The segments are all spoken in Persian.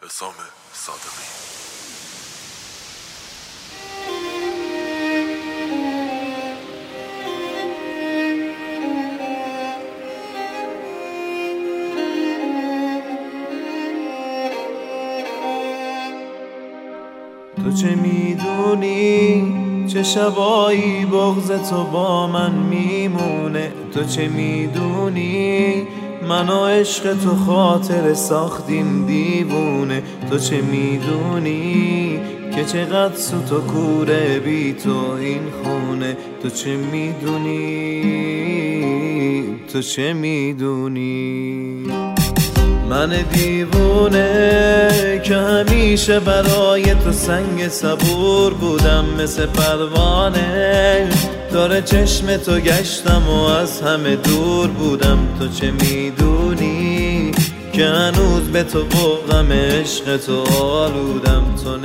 حسام صادقی. تو چه میدونی چه شبایی بغض تو با من میمونه؟ تو چه میدونی من و عشق تو خاطر ساختیم دیوونه؟ تو چه میدونی که چقدر سوت و کوره بی تو این خونه؟ تو چه میدونی تو چه میدونی من دیوونه که همیشه برای تو سنگ صبور بودم، مثل پروانه داره چشم تو گشتم و از همه دور بودم. تو چه میدونی که هنوز به تو با غم عشق تو آلودم؟ تو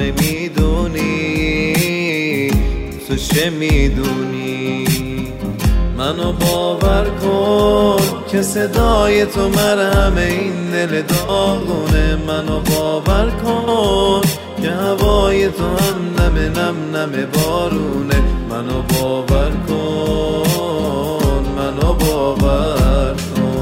نمیدونی تو چه میدونی منو باور کن که صدای تو مرهم این دل داغونه. منو باور کن که هوای تو هم نم نم نم بارونه. منو باور کن منو باور کن.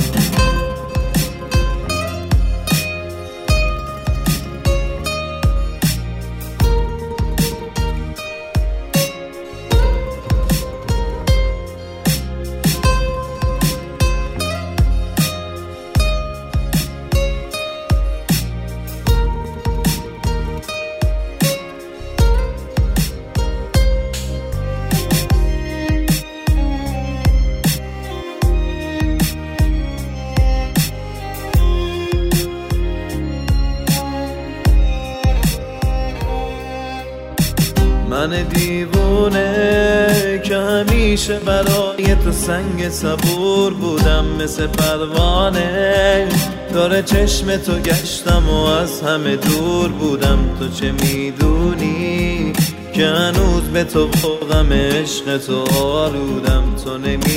من دیوونه که همیشه برای تو سنگ صبور بودم، مثل پروانه داره چشم تو گشتم و از همه دور بودم. تو چه میدونی که هنوز به تو با غم عشق تو آلودم؟ تو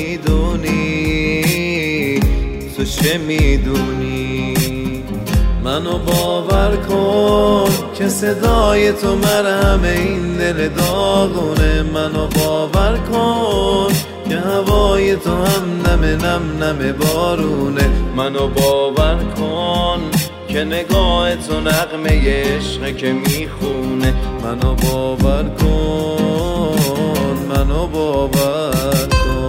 نمیدونی تو چه میدونی منو باور کن که صدای تو مرهم این دل داغونه. منو باور کن که هوای تو هم نم نم نم بارونه. منو باور کن که نگاه تو نغمه عشق که میخونه. منو باور کن منو باور کن.